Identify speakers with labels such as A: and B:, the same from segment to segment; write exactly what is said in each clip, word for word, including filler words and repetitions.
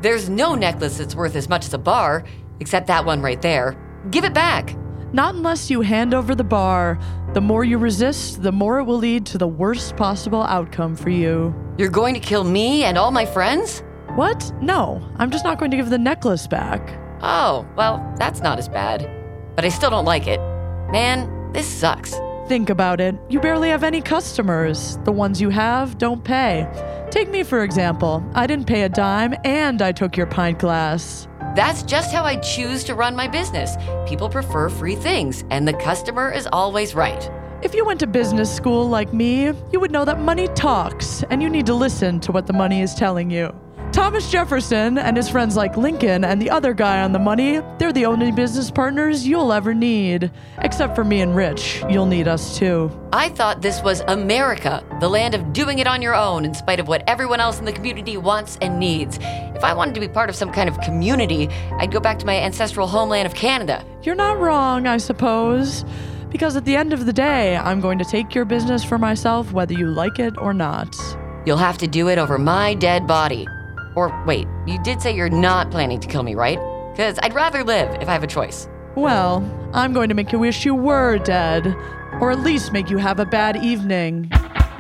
A: There's no necklace that's worth as much as a bar, except that one right there. Give it back.
B: Not unless you hand over the bar. The more you resist, the more it will lead to the worst possible outcome for you.
A: You're going to kill me and all my friends?
B: What? No, I'm just not going to give the necklace back.
A: Oh, well, that's not as bad. But I still don't like it. Man, this sucks.
B: Think about it. You barely have any customers. The ones you have don't pay. Take me, for example. I didn't pay a dime, and I took your pint glass.
A: That's just how I choose to run my business. People prefer free things, and the customer is always right.
B: If you went to business school like me, you would know that money talks, and you need to listen to what the money is telling you. Thomas Jefferson and his friends like Lincoln and the other guy on the money, they're the only business partners you'll ever need. Except for me and Rich, you'll need us too.
A: I thought this was America, the land of doing it on your own in spite of what everyone else in the community wants and needs. If I wanted to be part of some kind of community, I'd go back to my ancestral homeland of Canada.
B: You're not wrong, I suppose. Because at the end of the day, I'm going to take your business for myself whether you like it or not.
A: You'll have to do it over my dead body. Or wait, you did say you're not planning to kill me, right? Because I'd rather live if I have a choice.
B: Well, I'm going to make you wish you were dead. Or at least make you have a bad evening.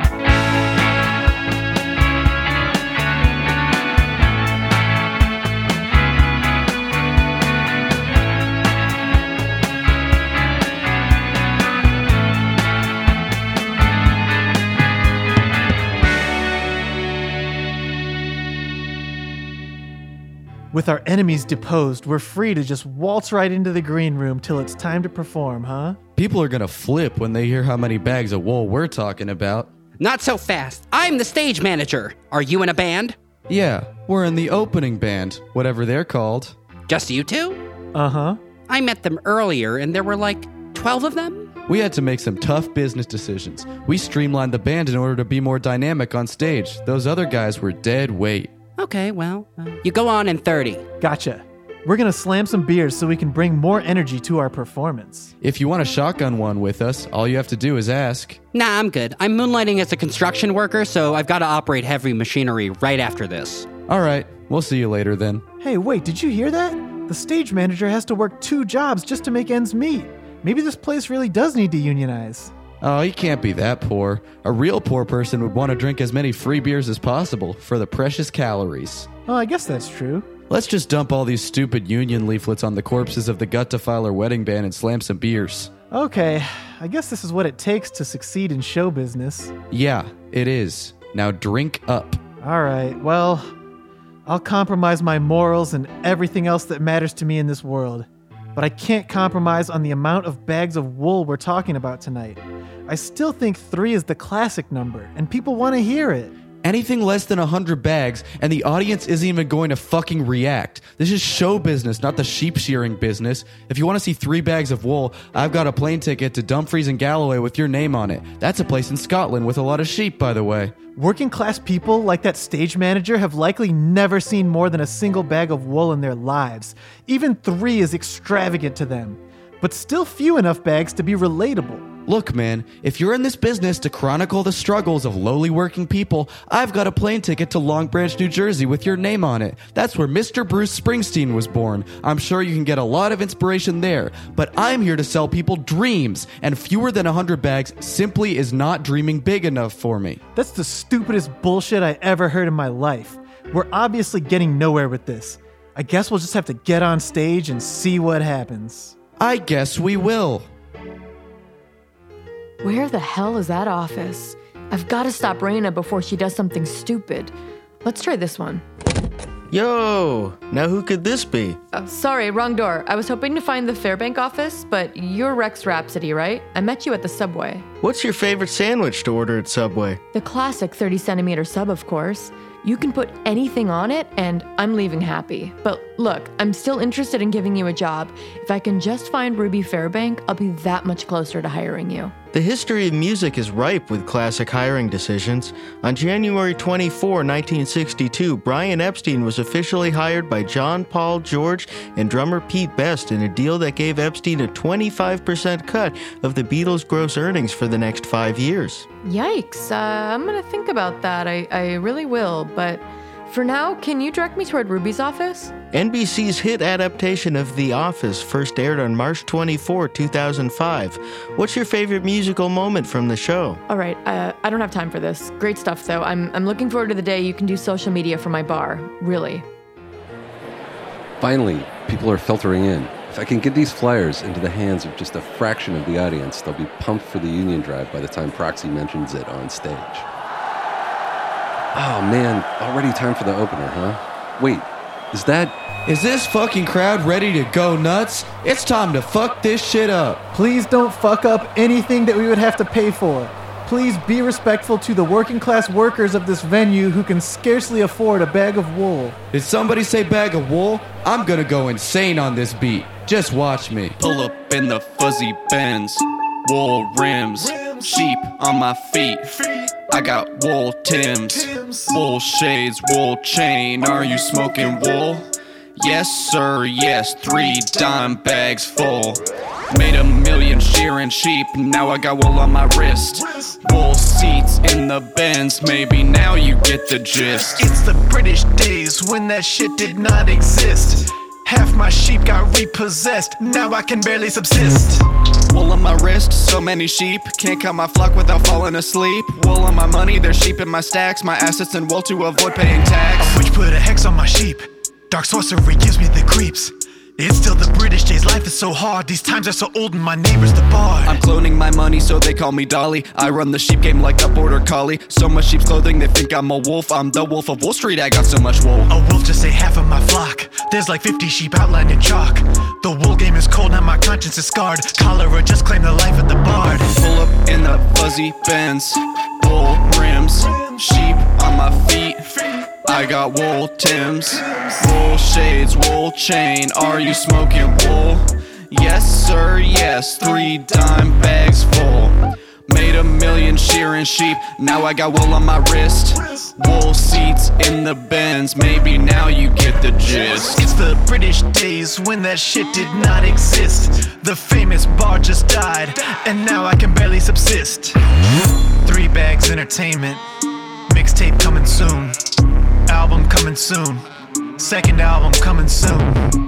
C: With our enemies deposed, we're free to just waltz right into the green room till it's time to perform, huh?
D: People are gonna flip when they hear how many bags of wool we're talking about.
E: Not so fast. I'm the stage manager. Are you in a band?
D: Yeah, we're in the opening band, whatever they're called.
E: Just you two?
C: Uh-huh.
E: I met them earlier and there were like twelve of them?
D: We had to make some tough business decisions. We streamlined the band in order to be more dynamic on stage. Those other guys were dead weight.
E: Okay, well, uh, you go on in thirty.
C: Gotcha. We're gonna slam some beers so we can bring more energy to our performance.
D: If you want a shotgun one with us, all you have to do is ask.
E: Nah, I'm good. I'm moonlighting as a construction worker, so I've got to operate heavy machinery right after this.
D: All right, we'll see you later then.
C: Hey, wait, did you hear that? The stage manager has to work two jobs just to make ends meet. Maybe this place really does need to unionize.
D: Oh, you can't be that poor. A real poor person would want to drink as many free beers as possible for the precious calories.
C: Oh, I guess that's true.
D: Let's just dump all these stupid union leaflets on the corpses of the Gut Defiler wedding band and slam some beers.
C: Okay, I guess this is what it takes to succeed in show business.
D: Yeah, it is. Now drink up.
C: All right, well, I'll compromise my morals and everything else that matters to me in this world. But I can't compromise on the amount of bags of wool we're talking about tonight. I still think three is the classic number, and people want to hear it.
D: Anything less than one hundred bags, and the audience isn't even going to fucking react. This is show business, not the sheep shearing business. If you want to see three bags of wool, I've got a plane ticket to Dumfries and Galloway with your name on it. That's a place in Scotland with a lot of sheep, by the way.
C: Working class people like that stage manager have likely never seen more than a single bag of wool in their lives. Even three is extravagant to them, but still few enough bags to be relatable.
D: Look, man, if you're in this business to chronicle the struggles of lowly working people, I've got a plane ticket to Long Branch, New Jersey with your name on it. That's where Mister Bruce Springsteen was born. I'm sure you can get a lot of inspiration there, but I'm here to sell people dreams, and fewer than one hundred bags simply is not dreaming big enough for me.
C: That's the stupidest bullshit I ever heard in my life. We're obviously getting nowhere with this. I guess we'll just have to get on stage and see what happens.
D: I guess we will.
F: Where the hell is that office? I've got to stop Raina before she does something stupid. Let's try this one.
G: Yo, now who could this be?
F: Oh, sorry, wrong door. I was hoping to find the Fairbank office, but you're Rex Rhapsody, right? I met you at the Subway.
G: What's your favorite sandwich to order at Subway?
F: The classic thirty centimeter sub, of course. You can put anything on it, and I'm leaving happy. But look, I'm still interested in giving you a job. If I can just find Ruby Fairbank, I'll be that much closer to hiring you.
G: The history of music is ripe with classic hiring decisions. On January twenty-fourth, nineteen sixty-two, Brian Epstein was officially hired by John, Paul, George, and drummer Pete Best in a deal that gave Epstein a twenty-five percent cut of the Beatles' gross earnings for the next five years.
F: Yikes, uh, I'm gonna think about that. I, I really will, but For now, can you direct me toward Ruby's office?
G: N B C's hit adaptation of The Office first aired on March twenty-fourth, two thousand five. What's your favorite musical moment from the show?
F: All right, uh, I don't have time for this. Great stuff, though. I'm, I'm looking forward to the day you can do social media for my bar. Really.
H: Finally, people are filtering in. If I can get these flyers into the hands of just a fraction of the audience, they'll be pumped for the union drive by the time Proxy mentions it on stage. Oh man, already time for the opener, huh? Wait, is that...
D: Is this fucking crowd ready to go nuts? It's time to fuck this shit up.
C: Please don't fuck up anything that we would have to pay for. Please be respectful to the working class workers of this venue who can scarcely afford a bag of wool.
D: Did somebody say bag of wool? I'm gonna go insane on this beat. Just watch me.
I: Pull up in the fuzzy Benz, wool rims, sheep on my feet. I got wool Tims, wool shades, wool chain. Are you smoking wool? Yes, sir, yes, three dime bags full. Made a million shearing sheep, now I got wool on my wrist. Wool seats in the Benz, maybe now you get the gist.
J: It's the British days when that shit did not exist. Half my sheep got repossessed, now I can barely subsist.
I: Wool on my wrist, so many sheep. Can't count my flock without falling asleep. Wool on my money, there's sheep in my stacks. My assets in wool to avoid paying tax.
J: A witch put a hex on my sheep. Dark sorcery gives me the creeps. It's still the British days, life is so hard. These times are so old and my neighbor's the bard.
I: I'm cloning my money so they call me Dolly. I run the sheep game like a border collie. So much sheep's clothing they think I'm a wolf. I'm the wolf of Wall Street, I got so much wool.
J: A wolf just say half of my flock. There's like fifty sheep outlined in chalk. The wool game is cold, now my conscience is scarred. Cholera just claimed the life of the bard.
I: Pull up in the fuzzy Benz, wool rims, sheep on my feet. I got wool Tims, wool shades, wool chain. Are you smoking wool? Yes, sir, yes, three dime bags full. Made a million shearing sheep, now I got wool on my wrist. Wool seats in the Benz, maybe now you get the gist.
J: It's the British days when that shit did not exist. The famous bar just died, and now I can barely subsist. Three bags entertainment, mixtape coming soon. Album coming soon. Second album coming soon.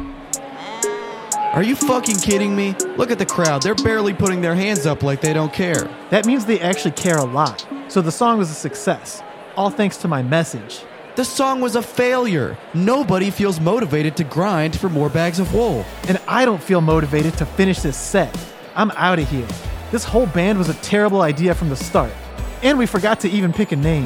D: Are you fucking kidding me? Look at the crowd. They're barely putting their hands up like they don't care.
C: That means they actually care a lot. So the song was a success. All thanks to my message.
D: The song was a failure. Nobody feels motivated to grind for more bags of wool.
C: And I don't feel motivated to finish this set. I'm out of here. This whole band was a terrible idea from the start. And we forgot to even pick a name.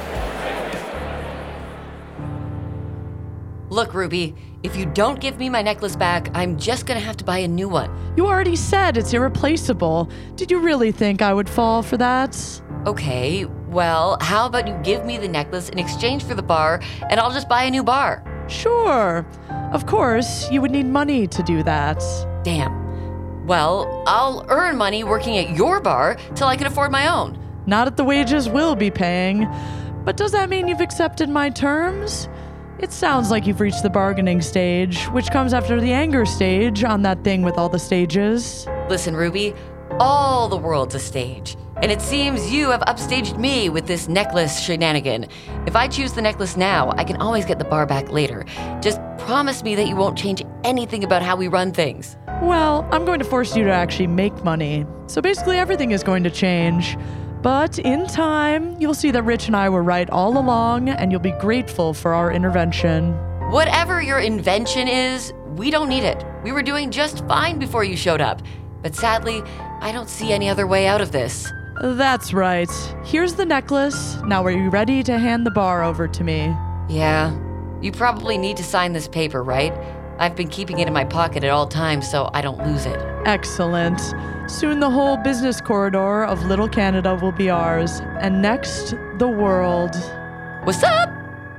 A: Look, Ruby, if you don't give me my necklace back, I'm just gonna have to buy a new one.
B: You already said it's irreplaceable. Did you really think I would fall for that?
A: Okay, well, how about you give me the necklace in exchange for the bar, and I'll just buy a new bar?
B: Sure. Of course, you would need money to do that.
A: Damn. Well, I'll earn money working at your bar till I can afford my own.
B: Not at the wages we'll be paying. But does that mean you've accepted my terms? It sounds like you've reached the bargaining stage, which comes after the anger stage on that thing with all the stages.
A: Listen, Ruby, all the world's a stage. And it seems you have upstaged me with this necklace shenanigan. If I choose the necklace now, I can always get the bar back later. Just promise me that you won't change anything about how we run things.
B: Well, I'm going to force you to actually make money. So basically everything is going to change. But in time, you'll see that Rich and I were right all along, and you'll be grateful for our intervention.
A: Whatever your invention is, we don't need it. We were doing just fine before you showed up. But sadly, I don't see any other way out of this.
B: That's right. Here's the necklace. Now are you ready to hand the bar over to me?
A: Yeah. You probably need to sign this paper, right? I've been keeping it in my pocket at all times so I don't lose it.
B: Excellent. Soon the whole business corridor of Little Canada will be ours. And next, the world.
A: What's up?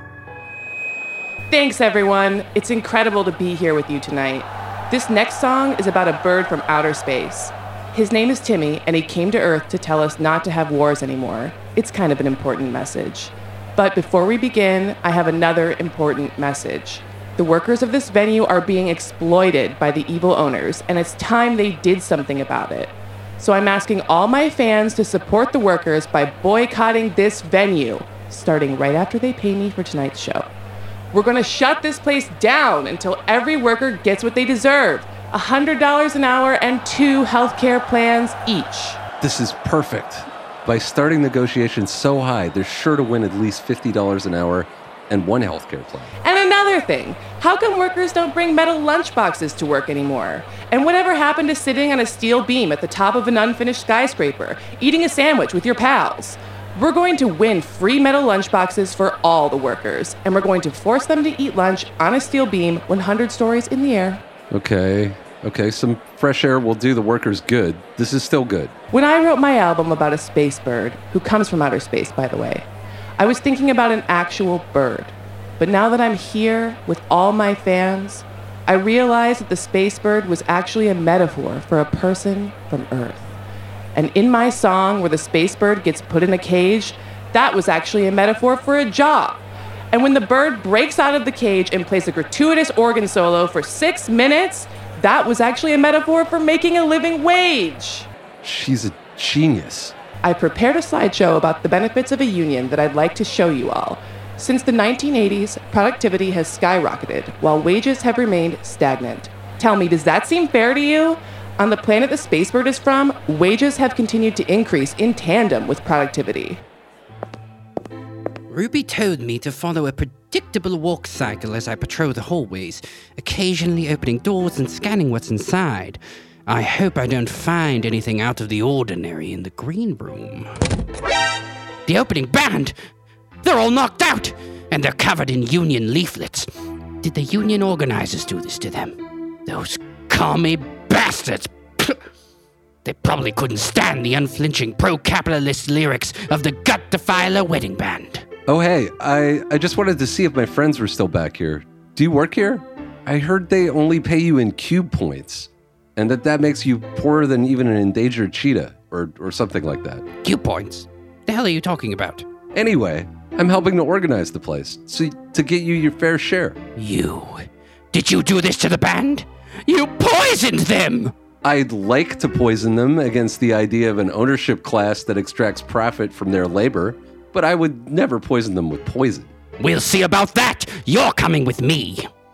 K: Thanks, everyone. It's incredible to be here with you tonight. This next song is about a bird from outer space. His name is Timmy, and he came to Earth to tell us not to have wars anymore. It's kind of an important message. But before we begin, I have another important message. The workers of this venue are being exploited by the evil owners, and it's time they did something about it. So I'm asking all my fans to support the workers by boycotting this venue, starting right after they pay me for tonight's show. We're going to shut this place down until every worker gets what they deserve. one hundred dollars an hour and two healthcare plans each.
H: This is perfect. By starting negotiations so high, they're sure to win at least fifty dollars an hour and one healthcare plan.
K: And another thing, how come workers don't bring metal lunchboxes to work anymore? And whatever happened to sitting on a steel beam at the top of an unfinished skyscraper, eating a sandwich with your pals? We're going to win free metal lunchboxes for all the workers, and we're going to force them to eat lunch on a steel beam one hundred stories in the air.
H: Okay, okay, some fresh air will do the workers good. This is still good.
K: When I wrote my album about a space bird, who comes from outer space, by the way, I was thinking about an actual bird. But now that I'm here with all my fans, I realize that the space bird was actually a metaphor for a person from Earth. And in my song where the space bird gets put in a cage, that was actually a metaphor for a job. And when the bird breaks out of the cage and plays a gratuitous organ solo for six minutes, that was actually a metaphor for making a living wage.
H: She's a genius.
K: I prepared a slideshow about the benefits of a union that I'd like to show you all. Since the nineteen eighties, productivity has skyrocketed while wages have remained stagnant. Tell me, does that seem fair to you? On the planet the space bird is from, wages have continued to increase in tandem with productivity.
E: Ruby told me to follow a predictable walk cycle as I patrol the hallways, occasionally opening doors and scanning what's inside. I hope I don't find anything out of the ordinary in the green room. The opening band! They're all knocked out, and they're covered in union leaflets. Did the union organizers do this to them? Those commie bastards! They probably couldn't stand the unflinching pro-capitalist lyrics of the Gut Defiler wedding band.
H: Oh, hey, I, I just wanted to see if my friends were still back here. Do you work here? I heard they only pay you in cube points, and that that makes you poorer than even an endangered cheetah, or, or something like that.
E: Cube points? The hell are you talking about?
H: Anyway, I'm helping to organize the place, so to get you your fair share.
E: You? Did you do this to the band? You poisoned them!
H: I'd like to poison them against the idea of an ownership class that extracts profit from their labor, but I would never poison them with poison.
E: We'll see about that! You're coming with me!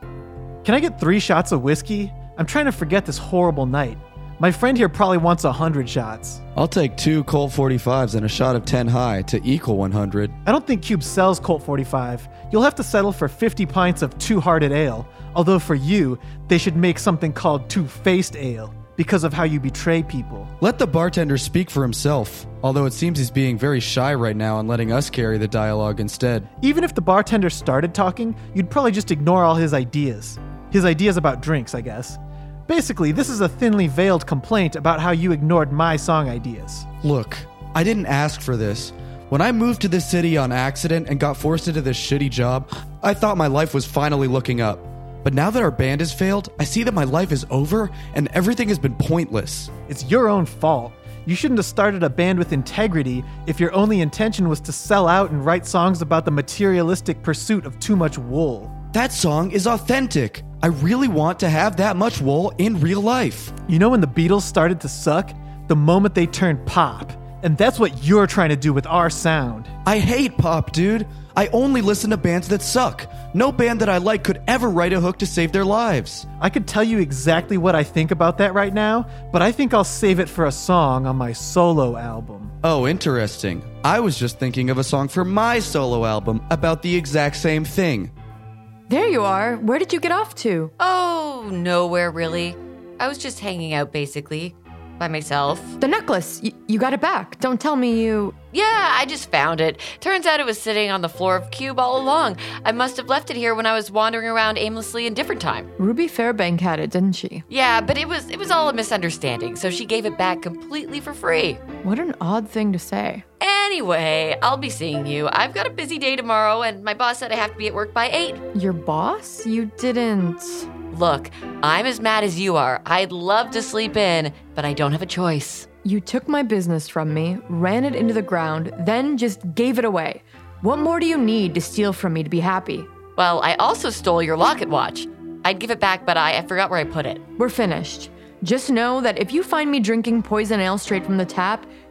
C: Can I get three shots of whiskey? I'm trying to forget this horrible night. My friend here probably wants a hundred shots.
D: I'll take two Colt forty-fives and a shot of ten high to equal one hundred.
C: I don't think Cube sells Colt forty-five. You'll have to settle for fifty pints of Two-Hearted Ale. Although for you, they should make something called Two-Faced Ale, because of how you betray people.
D: Let the bartender speak for himself, although it seems he's being very shy right now and letting us carry the dialogue instead.
C: Even if the bartender started talking, you'd probably just ignore all his ideas. His ideas about drinks, I guess. Basically, this is a thinly veiled complaint about how you ignored my song ideas.
D: Look, I didn't ask for this. When I moved to this city on accident and got forced into this shitty job, I thought my life was finally looking up. But now that our band has failed, I see that my life is over and everything has been pointless.
C: It's your own fault. You shouldn't have started a band with integrity if your only intention was to sell out and write songs about the materialistic pursuit of too much wool.
D: That song is authentic. I really want to have that much wool in real life.
C: You know when the Beatles started to suck? The moment they turned pop. And that's what you're trying to do with our sound.
D: I hate pop, dude. I only listen to bands that suck. No band that I like could ever write a hook to save their lives.
C: I could tell you exactly what I think about that right now, but I think I'll save it for a song on my solo album.
D: Oh, interesting. I was just thinking of a song for my solo album about the exact same thing.
F: There you are. Where did you get off to?
A: Oh, nowhere really. I was just hanging out basically. By myself.
F: The necklace. Y- you got it back. Don't tell me you...
A: Yeah, I just found it. Turns out it was sitting on the floor of Cube all along. I must have left it here when I was wandering around aimlessly in different time.
F: Ruby Fairbank had it, didn't she?
A: Yeah, but it was it was all a misunderstanding, so she gave it back completely for free.
F: What an odd thing to say.
A: Anyway, I'll be seeing you. I've got a busy day tomorrow, and my boss said I have to be at work by eight.
F: Your boss? You didn't...
A: Look, I'm as mad as you are. I'd love to sleep in, but I don't have a choice.
F: You took my business from me, ran it into the ground, then just gave it away. What more do you need to steal from me to be happy?
A: Well, I also stole your locket watch. I'd give it back, but I, I forgot where I put it.
F: We're finished. Just know that if you find me drinking poison ale straight from the tap,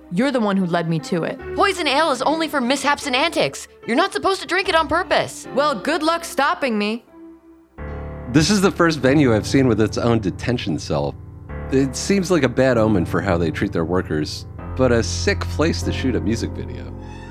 F: You're the one who led me to it.
A: Poison ale is only for mishaps and antics. You're not supposed to drink it on purpose.
F: Well, good luck stopping me.
H: This is the first venue I've seen with its own detention cell. It seems like a bad omen for how they treat their workers, but a sick place to shoot a music video.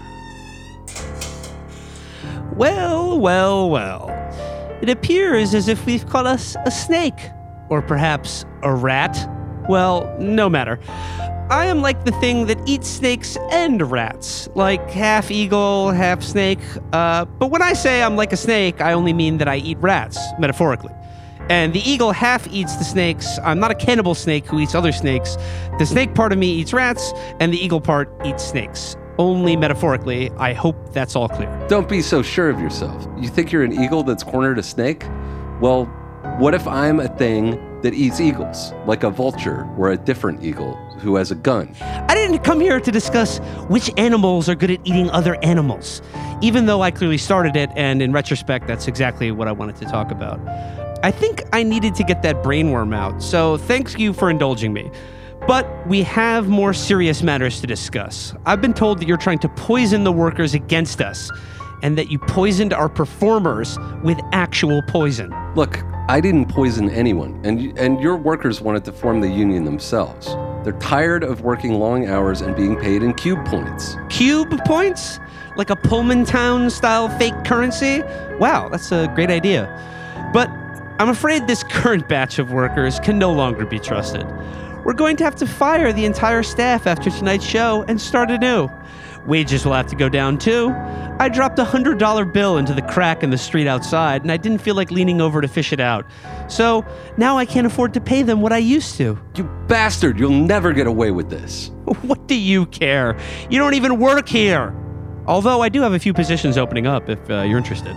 L: Well, well, well. It appears as if we've caught us a snake. Or perhaps a rat. Well, no matter. I am like the thing that eats snakes and rats. Like half eagle, half snake. Uh, but when I say I'm like a snake, I only mean that I eat rats, metaphorically. And the eagle half eats the snakes. I'm not a cannibal snake who eats other snakes. The snake part of me eats rats, and the eagle part eats snakes. Only metaphorically. I hope that's all clear.
H: Don't be so sure of yourself. You think you're an eagle that's cornered a snake? Well, what if I'm a thing that eats eagles, like a vulture or a different eagle who has a gun?
L: I didn't come here to discuss which animals are good at eating other animals, even though I clearly started it, and in retrospect, that's exactly what I wanted to talk about. I think I needed to get that brainworm out, so thanks you for indulging me. But we have more serious matters to discuss. I've been told that you're trying to poison the workers against us, and that you poisoned our performers with actual poison.
H: Look, I didn't poison anyone, and and your workers wanted to form the union themselves. They're tired of working long hours and being paid in cube points.
L: Cube points? Like a Pullman Town style fake currency? Wow, that's a great idea. But I'm afraid this current batch of workers can no longer be trusted. We're going to have to fire the entire staff after tonight's show and start anew. Wages will have to go down too. I dropped a one hundred dollar bill into the crack in the street outside, and I didn't feel like leaning over to fish it out. So now I can't afford to pay them what I used to.
H: You bastard, you'll never get away with this.
L: What do you care? You don't even work here. Although I do have a few positions opening up if uh, you're interested.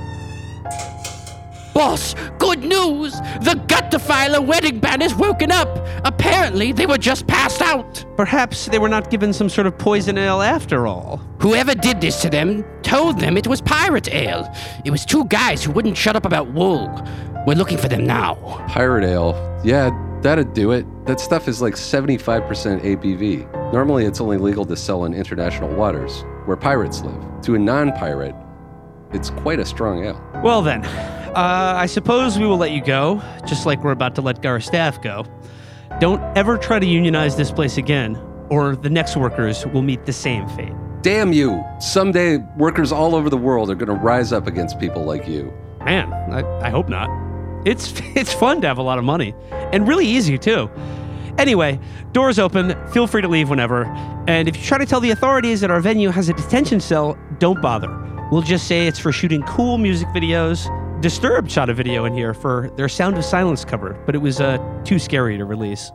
E: Boss, good news! The Gut-Defiler wedding band is woken up! Apparently, they were just passed out!
L: Perhaps they were not given some sort of poison ale after all.
E: Whoever did this to them told them it was pirate ale. It was two guys who wouldn't shut up about wool. We're looking for them now.
H: Pirate ale. Yeah, that'd do it. That stuff is like seventy-five percent A B V. Normally, it's only legal to sell in international waters, where pirates live. To a non-pirate, it's quite a strong ale.
L: Well then, uh, I suppose we will let you go, just like we're about to let our staff go. Don't ever try to unionize this place again, or the next workers will meet the same fate.
H: Damn you! Someday, workers all over the world are going to rise up against people like you.
L: Man, I, I hope not. It's it's fun to have a lot of money, and really easy too. Anyway, doors open, feel free to leave whenever, and if you try to tell the authorities that our venue has a detention cell, don't bother. We'll just say it's for shooting cool music videos. Disturbed shot a video in here for their Sound of Silence cover, but it was uh, too scary to release.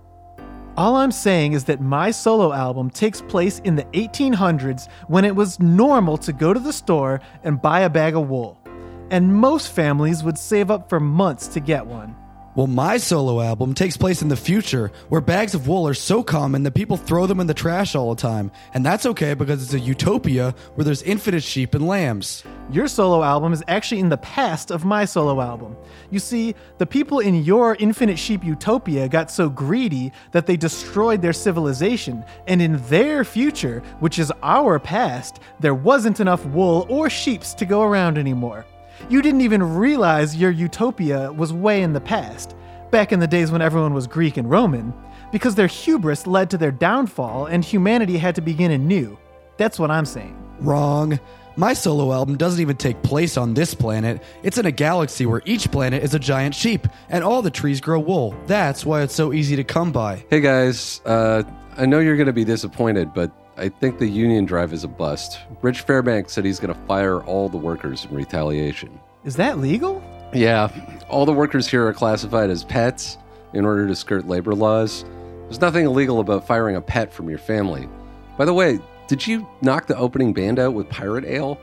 C: All I'm saying is that my solo album takes place in the eighteen hundreds when it was normal to go to the store and buy a bag of wool. And most families would save up for months to get one.
D: Well, my solo album takes place in the future, where bags of wool are so common that people throw them in the trash all the time. And that's okay because it's a utopia where there's infinite sheep and lambs.
C: Your solo album is actually in the past of my solo album. You see, the people in your infinite sheep utopia got so greedy that they destroyed their civilization, and in their future, which is our past, there wasn't enough wool or sheeps to go around anymore. You didn't even realize your utopia was way in the past, back in the days when everyone was Greek and Roman, because their hubris led to their downfall and humanity had to begin anew. That's what I'm saying.
D: Wrong. My solo album doesn't even take place on this planet. It's in a galaxy where each planet is a giant sheep, and all the trees grow wool. That's why it's so easy to come by.
H: Hey guys, uh, I know you're going to be disappointed, but I think the union drive is a bust. Rich Fairbank said he's going to fire all the workers in retaliation.
C: Is that legal?
H: Yeah, all the workers here are classified as pets in order to skirt labor laws. There's nothing illegal about firing a pet from your family. By the way, did you knock the opening band out with pirate ale?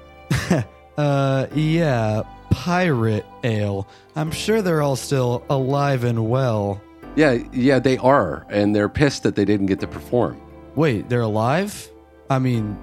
D: uh, yeah, pirate ale. I'm sure they're all still alive and well.
H: Yeah, yeah, they are, and they're pissed that they didn't get to perform.
D: Wait, they're alive? I mean,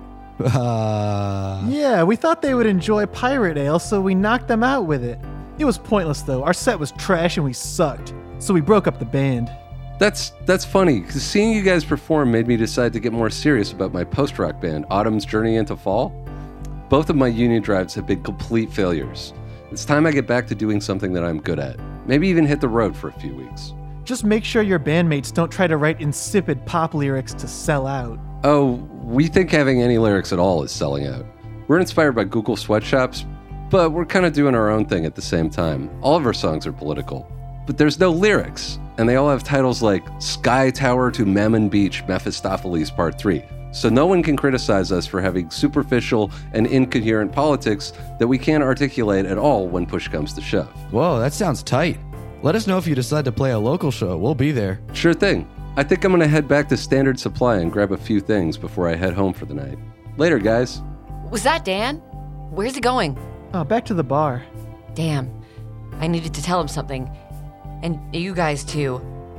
D: uh...
C: Yeah, we thought they would enjoy pirate ale, so we knocked them out with it. It was pointless, though. Our set was trash and we sucked, so we broke up the band.
H: That's that's funny, because seeing you guys perform made me decide to get more serious about my post-rock band, Autumn's Journey into Fall. Both of my union drives have been complete failures. It's time I get back to doing something that I'm good at. Maybe even hit the road for a few weeks.
C: Just make sure your bandmates don't try to write insipid pop lyrics to sell out.
H: Oh, we think having any lyrics at all is selling out. We're inspired by Google sweatshops, but we're kind of doing our own thing at the same time. All of our songs are political, but there's no lyrics, and they all have titles like Sky Tower to Mammon Beach, Mephistopheles Part three. So no one can criticize us for having superficial and incoherent politics that we can't articulate at all when push comes to shove.
D: Whoa, that sounds tight. Let us know if you decide to play a local show. We'll be there.
H: Sure thing. I think I'm going to head back to Standard Supply and grab a few things before I head home for the night. Later, guys.
A: Was that Dan? Where's he going?
C: Oh, back to the bar.
A: Damn. I needed to tell him something. And you guys too.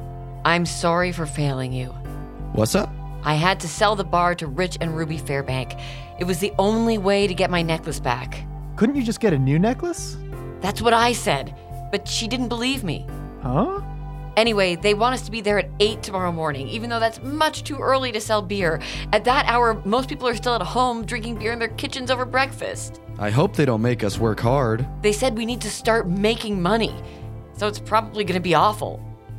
A: I'm sorry for failing you.
D: What's up?
A: I had to sell the bar to Rich and Ruby Fairbank. It was the only way to get my necklace back.
C: Couldn't you just get a new necklace?
A: That's what I said, but she didn't believe me.
C: Huh?
A: Anyway, they want us to be there at eight tomorrow morning, even though that's much too early to sell beer. At that hour, most people are still at home drinking beer in their kitchens over breakfast.
D: I hope they don't make us work hard.
A: They said we need to start making money, so it's probably going to be awful.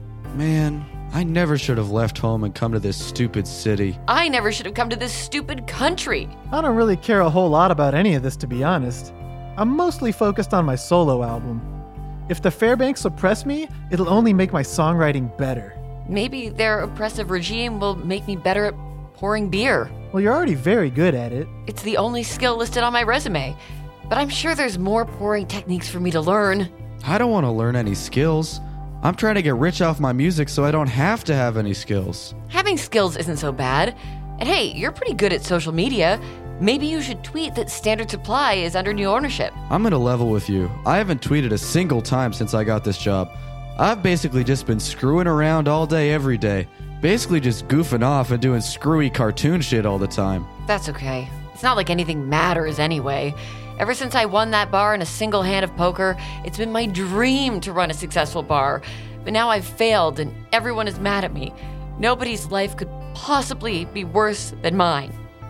D: Man, I never should have left home and come to this stupid city.
A: I never should have come to this stupid country.
C: I don't really care a whole lot about any of this, to be honest. I'm mostly focused on my solo album. If the Fairbanks suppress me, it'll only make my songwriting better.
A: Maybe their oppressive regime will make me better at pouring beer.
C: Well, you're already very good at it.
A: It's the only skill listed on my resume, but I'm sure there's more pouring techniques for me to learn.
D: I don't want to learn any skills. I'm trying to get rich off my music so I don't have to have any skills.
A: Having skills isn't so bad. And hey, you're pretty good at social media. Maybe you should tweet that Standard Supply is under new ownership.
D: I'm gonna level with you. I haven't tweeted a single time since I got this job. I've basically just been screwing around all day, every day. Basically just goofing off and doing screwy cartoon shit all the time.
A: That's okay. It's not like anything matters anyway. Ever since I won that bar in a single hand of poker, it's been my dream to run a successful bar. But now I've failed and everyone is mad at me. Nobody's life could possibly be worse than mine.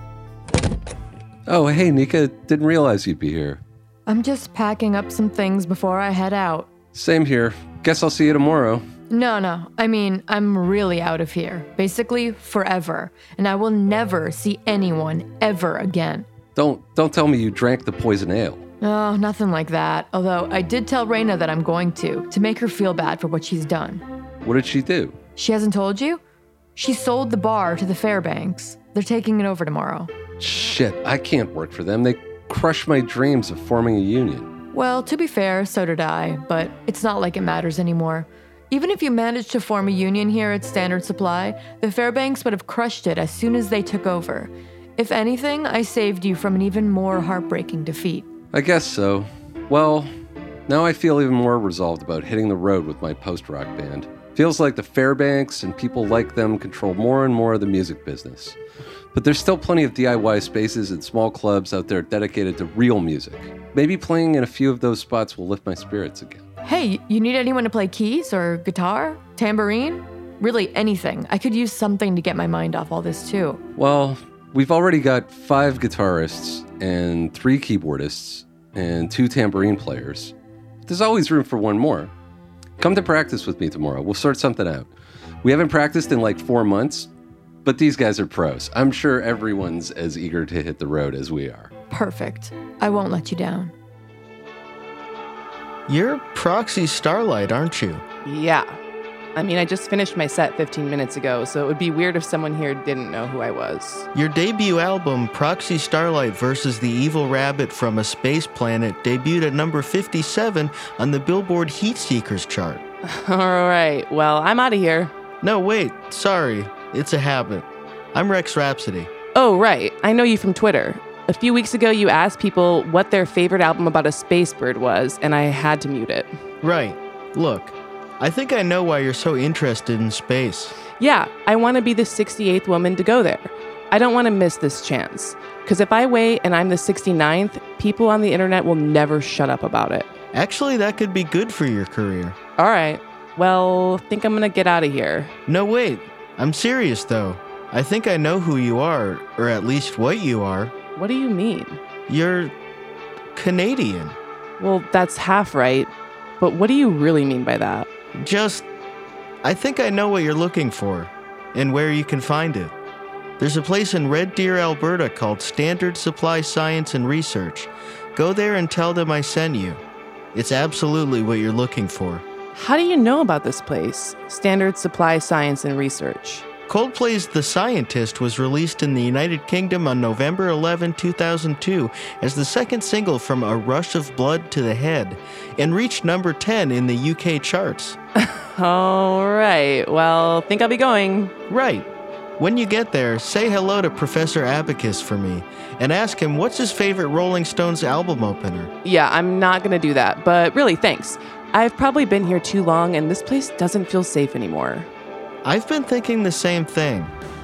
H: Oh, hey, Nika. Didn't realize you'd be here.
F: I'm just packing up some things before I head out.
H: Same here. Guess I'll see you tomorrow.
F: No, no. I mean, I'm really out of here. Basically, forever. And I will never see anyone ever again.
H: Don't don't tell me you drank the poison ale.
F: Oh, nothing like that. Although I did tell Raina that I'm going to, to make her feel bad for what she's done.
H: What did she do?
F: She hasn't told you? She sold the bar to the Fairbanks. They're taking it over tomorrow.
H: Shit, I can't work for them. They crushed my dreams of forming a union.
F: Well, to be fair, so did I, but it's not like it matters anymore. Even if you managed to form a union here at Standard Supply, the Fairbanks would have crushed it as soon as they took over. If anything, I saved you from an even more heartbreaking defeat.
H: I guess so. Well, now I feel even more resolved about hitting the road with my post-rock band. Feels like the Fairbanks and people like them control more and more of the music business. But there's still plenty of D I Y spaces and small clubs out there dedicated to real music. Maybe playing in a few of those spots will lift my spirits again.
F: Hey, you need anyone to play keys or guitar? Tambourine? Really anything. I could use something to get my mind off all this too.
H: Well, we've already got five guitarists and three keyboardists and two tambourine players. There's always room for one more. Come to practice with me tomorrow. We'll sort something out. We haven't practiced in like four months, but these guys are pros. I'm sure everyone's as eager to hit the road as we are.
F: Perfect. I won't let you down.
G: You're Proxy Starlight, aren't you?
K: Yeah. I mean, I just finished my set fifteen minutes ago, so it would be weird if someone here didn't know who I was.
G: Your debut album, Proxy Starlight versus the Evil Rabbit from a Space Planet, debuted at number fifty-seven on the Billboard Heatseekers chart.
K: All right, well, I'm out of here.
G: No, wait, sorry. It's a habit. I'm Rex Rhapsody.
K: Oh, right. I know you from Twitter. A few weeks ago, you asked people what their favorite album about a space bird was, and I had to mute it.
G: Right. Look, I think I know why you're so interested in space.
K: Yeah, I want to be the sixty-eighth woman to go there. I don't want to miss this chance. Because if I wait and I'm the sixty-ninth, people on the internet will never shut up about it.
G: Actually, that could be good for your career.
K: All right. Well, think I'm gonna get out of here.
G: No, wait. I'm serious, though. I think I know who you are, or at least what you are.
K: What do you mean?
G: You're Canadian.
K: Well, that's half right. But what do you really mean by that?
G: Just, I think I know what you're looking for, and where you can find it. There's a place in Red Deer, Alberta called Standard Supply Science and Research. Go there and tell them I sent you. It's absolutely what you're looking for.
K: How do you know about this place? Standard Supply Science and Research.
G: Coldplay's The Scientist was released in the United Kingdom on November eleventh, two thousand two as the second single from A Rush of Blood to the Head and reached number ten in the U K charts.
K: All right. Well, think I'll be going.
G: Right. When you get there, say hello to Professor Abacus for me and ask him what's his favorite Rolling Stones album opener.
K: Yeah, I'm not going to do that, but really, thanks. I've probably been here too long and this place doesn't feel safe anymore.
G: I've been thinking the same thing.